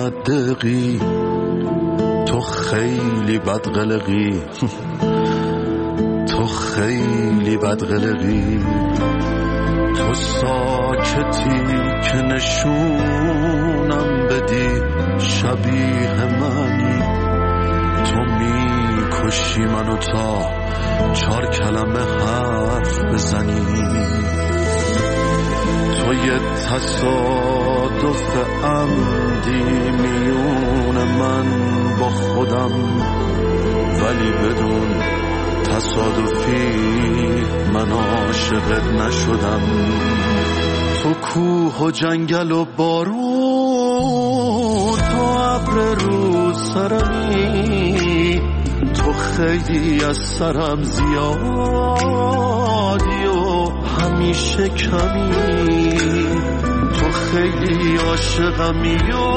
بدقی، تو خیلی بدقلقی، تو خیلی بدقلقی، تو ساکتی که نشونم بدی شبیه منی، تو میکشی منو تا 4 کلمه حرف بزنی، تو یه تصادف عمدی میون من با خودم، ولی بدون تصادفی من عاشقت نشدم. تو کوه و جنگل و بارون، تو ابر رو سرمی، تو خیلی از سرم زیادی و همیشه کمی، تو خیلی عاشقمی و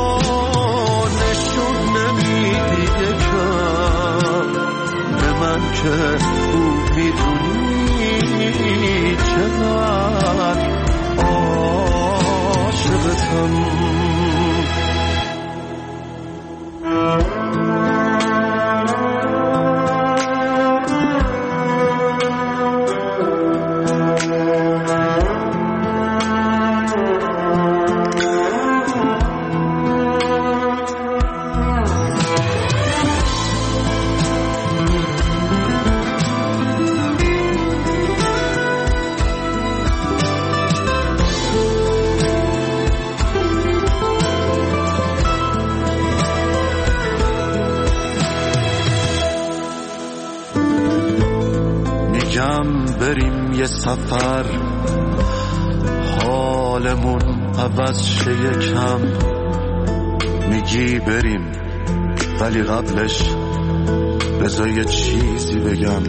نشون نمیدی یکم به من که خوب میدونی چقدر عاشقتم. بریم یه سفر حالمون عوض شه یکم، میگی بریم ولی قبلش بذار یه چیزی بگم.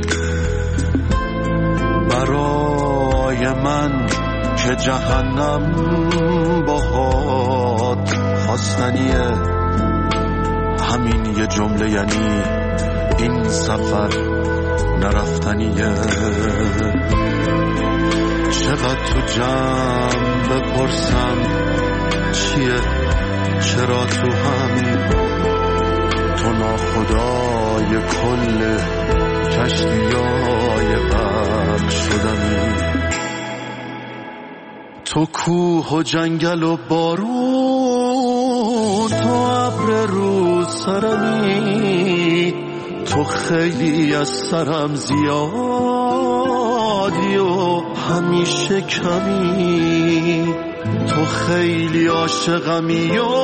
برای من که جهنم باهات خواستنیه، همین یه جمله یعنی این سفر نرفتنیه. چقدر تو جمع بپرسم چیه، چرا تو همین، تو ناخدای کل کشتیای غرق شدمی، تو کوه و جنگل و بارون، تو ابر رو سرمی، تو خیلی از سرم زیادی و همیشه کمی، تو خیلی عاشقمی و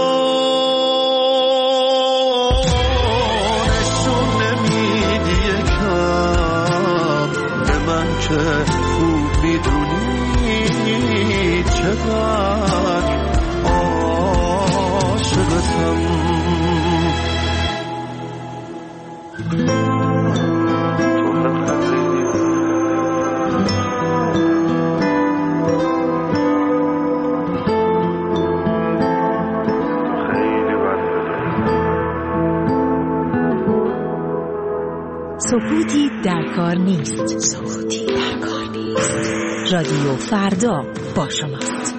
نشون نمیدی یکم به من که خوب میدونی چقدر عاشقتم. سکوتی در کار نیست. سکوتی در کار نیست. رادیو فردا با شماست.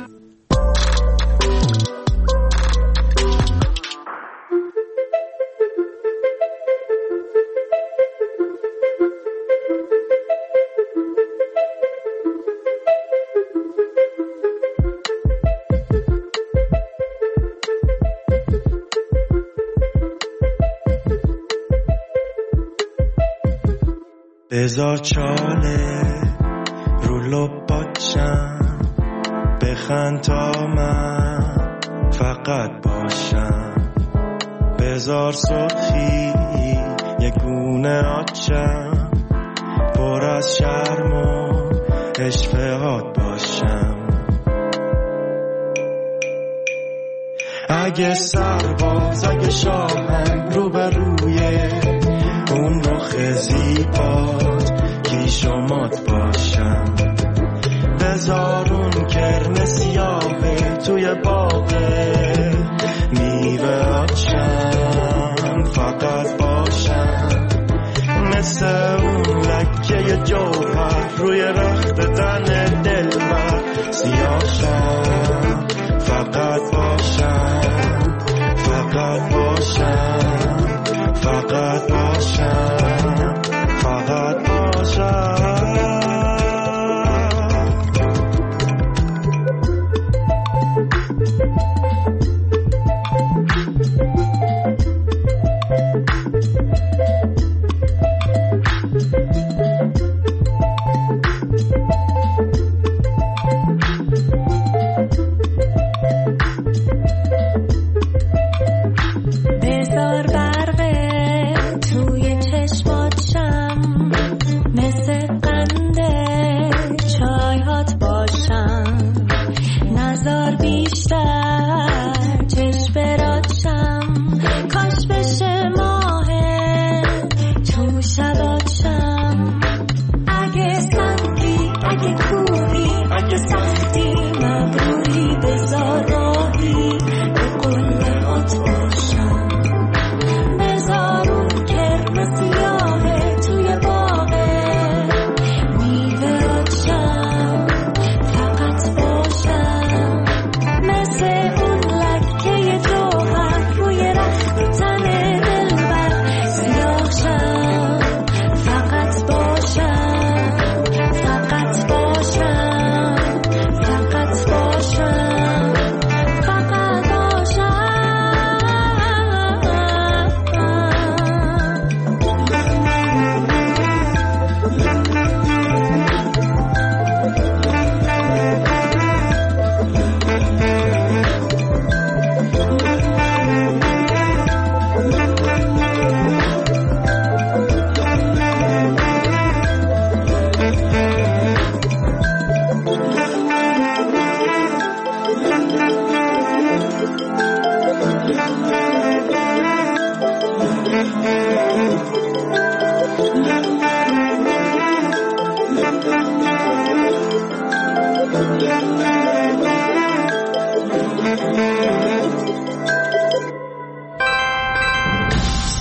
بذار چاله رو لباتشم، بخند تا من فقط باشم، بذار سرخی یه گونه آتشم، پر از شرم و اشفهات باشم. اگه سرباز، اگه شاهم رو به روی اون رخ زیبات کیشومات باشم، بذار اون کرم سیاه توی باغه میوه آتشم فقط باشم، مثل اون لکه جوهر روی رخت تن دلبر سیاهشم فقط باشم،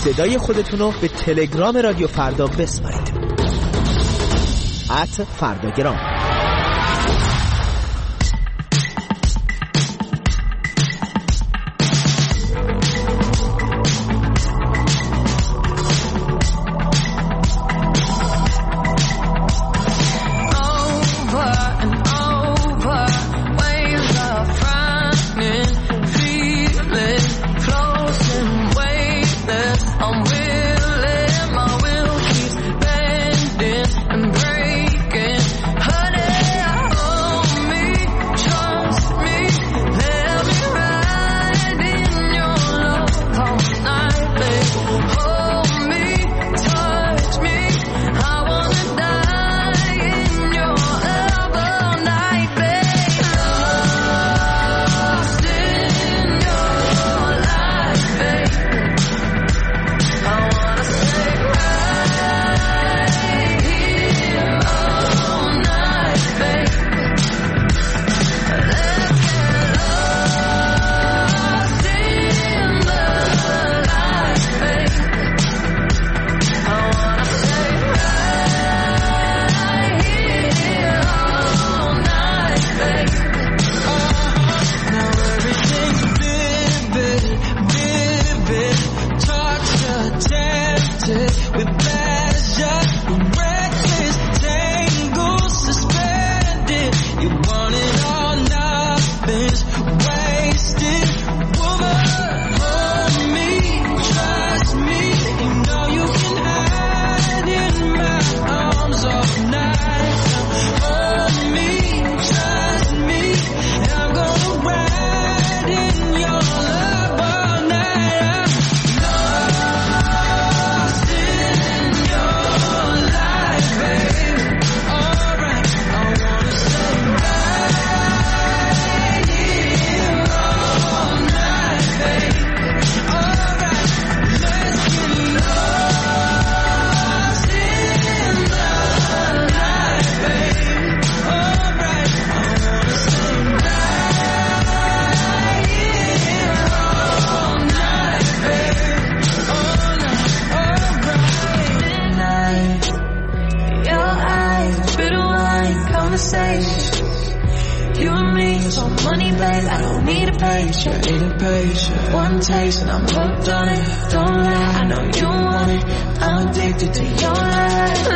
صدای خودتون رو به تلگرام رادیو فردا بسپارید. @فرداگرام. You and me, so money, babe, I don't need a paycheck. One taste and I'm hooked on it. Don't lie, I know you want it. I'm addicted to your life.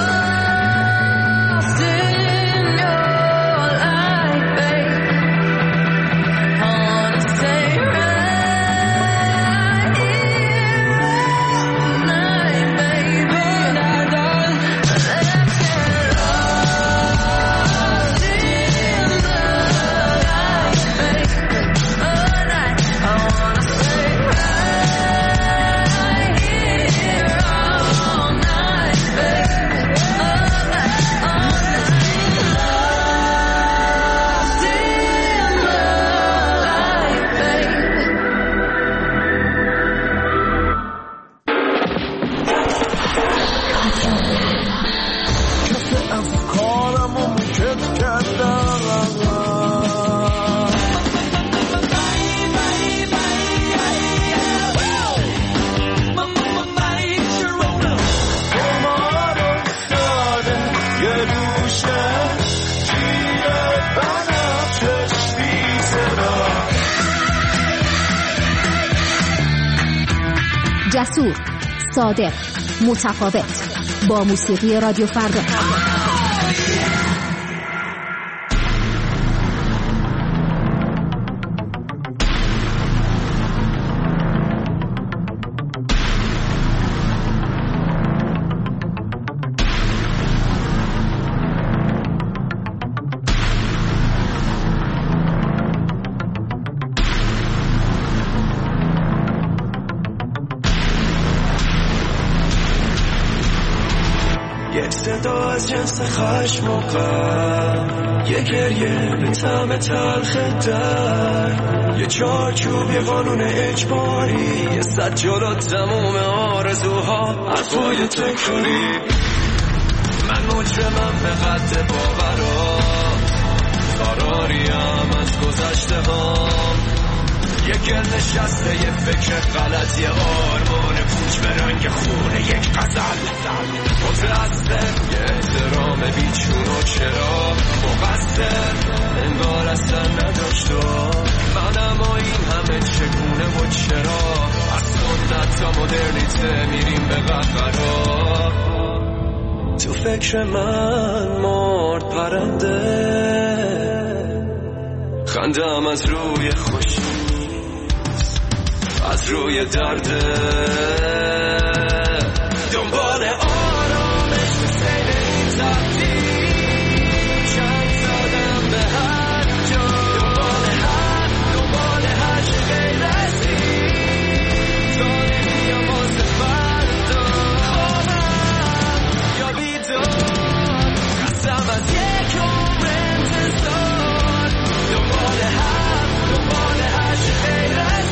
Lost in your life, babe. I wanna stay right here all night, baby. Let's get lost in the light, babe. All night, I wanna stay right here all night, baby. All night, lost in the light, baby. کارم و مکت کردم قمار افتاده یه دوشه جیره بنفشش بیزه را جسور، صادق، متفاوت، با موسیقی رادیو فردا. یک صدا از جنس خشم و غم، یه گریه به طعم تلخ درد، یه چارچوب، یه قانون اجباری، یه صد جلو تموم آرزوها، حرفای تکراری. من مجرمم به قد باورات، فراریم از گذشته هام، یه گل نشسته، یه فکر غلط، یه آرمان پوچ به رنگ خونه یک غزل متأسف یه احترام بیچون و چرا مقصر انگار اصلا نداشت و منم و این همه چگونه و چرا از سنت تا مدرنیته میریم به قهقرا تو فکر من مرد پرنده خندم از روی خوشی از روی درده دنبال آرامش به سیر این تبدیل چند زدم به هر جا دنبال هر چه غیر از این داره یا واسه فردا خوابم یا بیدار قسم از یک عمر انتظار دنبال هر چه غیر از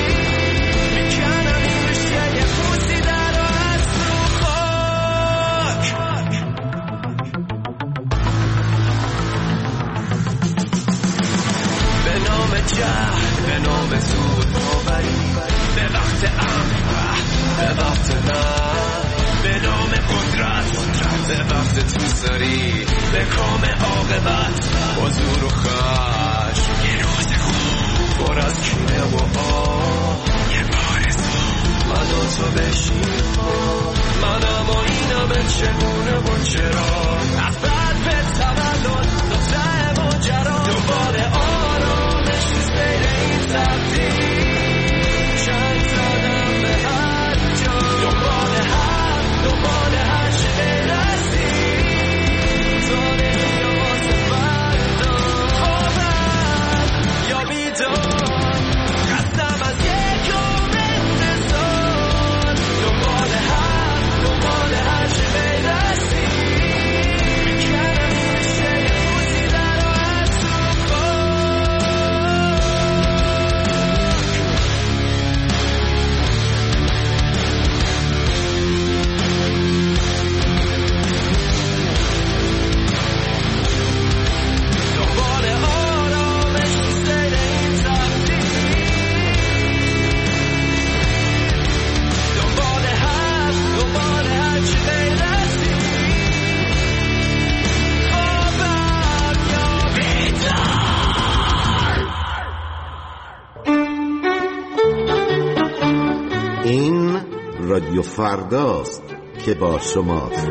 به نام زود باوری به وقت امر به وقت نه به نام قدرت به وقت توسری به کام عاقبت حضور و خشم یه روز خوب پر از کینه و آه یه بارزو من و تو بشیم منم و اینم چگونه و چرا از بعد به تولد نقطه ماجرا دنبال آرامش بین این تبدیل چند زدم به هر جا دنبال هر چه غیر از این زانه یا واسه فردا خوابم یا بیدار قسم از یک عمر انتظار دنبال هر چه غیر از این میکنم این رشته روزی در و از این رادیو فرداست که با شماست.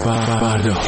فردا.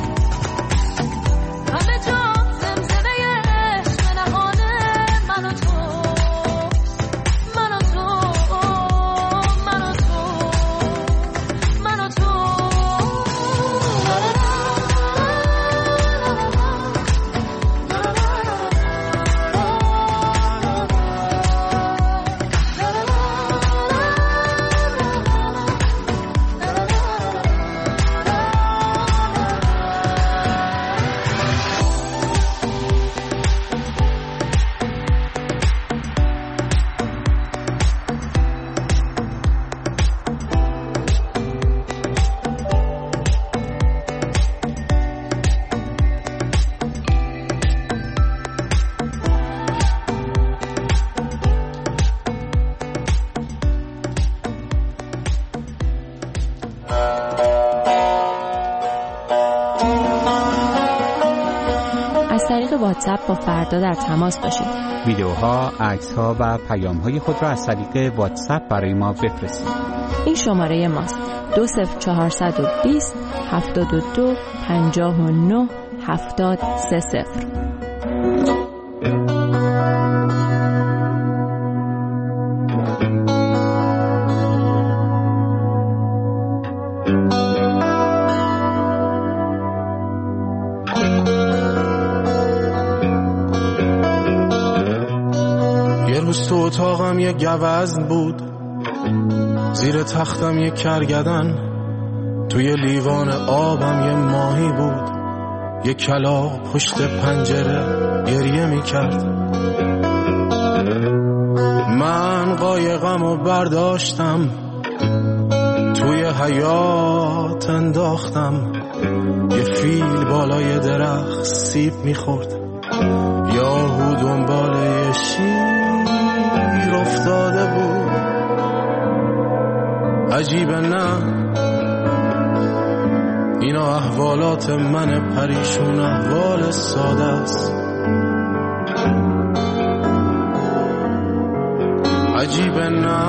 همه جا زمزمه عشق نهانه من و تو واتساپ با فردا در تماس باشید. ویدیوها، عکس‌ها و پیام‌های خود را از طریق واتساپ برای ما بفرستید. این شماره ماست: 20420 72 59 7030. تو اتاقم یه گوزن بود، زیر تختم یه کرگدن، توی لیوان آبم یه ماهی بود، یه کلاغ پشت پنجره گریه میکرد. من قایقمو برداشتم توی حیاط انداختم، یه فیل بالای درخت سیب میخورد، یاهو دنبال یه شیر افتاده بود. عجیبه نه، اینا احوالات من پریشون، احوال ساده است. عجیبه نه،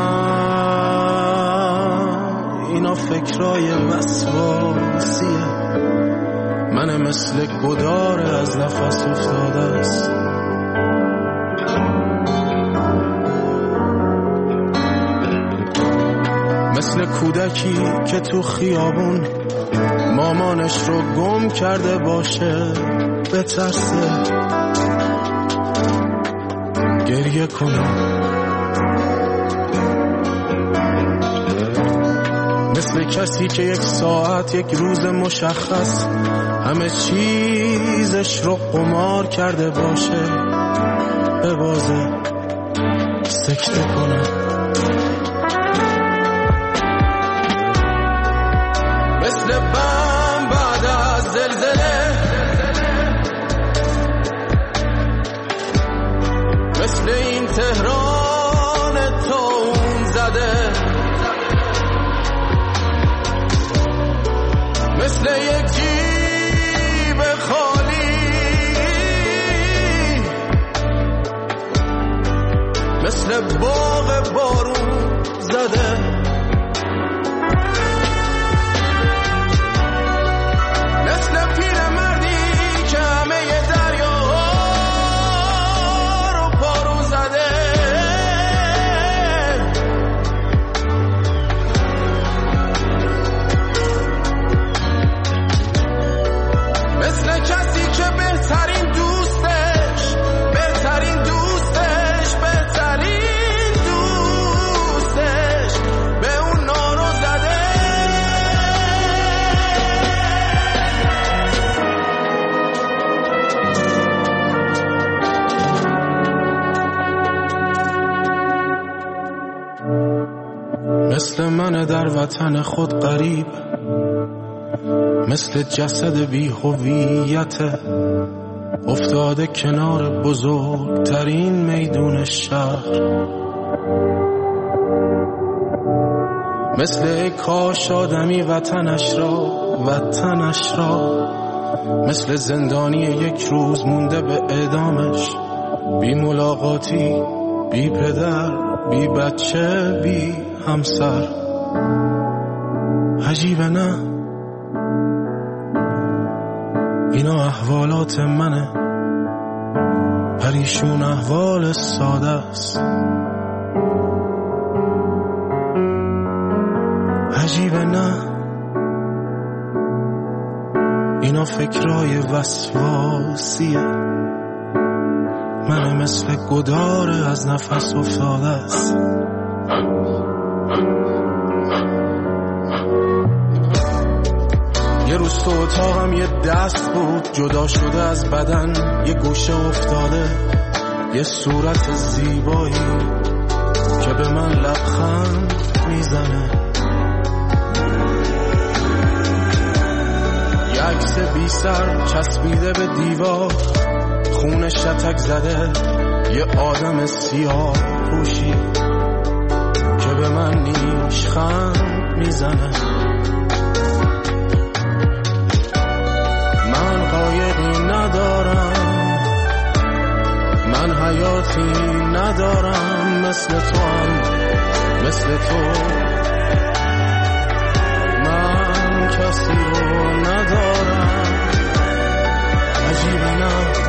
اینا فکرای وسواسیه، من مثل گدار از نفس افتاده است. مثل کودکی که تو خیابون مامانش رو گم کرده باشه، بترسه گریه کنه. مثل کسی که یک ساعت، یک روز مشخص همه چیزش رو قمار کرده باشه، ببازه سکته کنه. مثل بم بعد از زلزله، مثل این تهران تون زده، مثل یک جیب خالی، مثل باغ بارون زده. مثل من در وطن خود غریب، مثل جسد بی هویت افتاده کنار بزرگترین میدون شهر. مثل کاش آدمی وطنش را مثل زندانی یک روز مونده به اعدامش، بی ملاقاتی، بی پدر، بی بچه، بی همسر. عجیبه نه، اینا احوالات منه، پریشون احوال ساده است. عجیبه نه، اینا فکرای وسواسیه، من مثل گدار از نفس افتاده است. یه روز تو اتاقم یه دست بود جدا شده از بدن، یه گوشه افتاده، یه صورت زیبایی که به من لبخند میزنه. یه عکس بی سر چسبیده به دیوار، خون شتک زده، یه آدم سیاه پوشی که به من نیشخند میزنه. من قایقی ندارم حیاتی ندارم مثل تو هم مثل تو. من کسی رو ندارم، عجیبه نه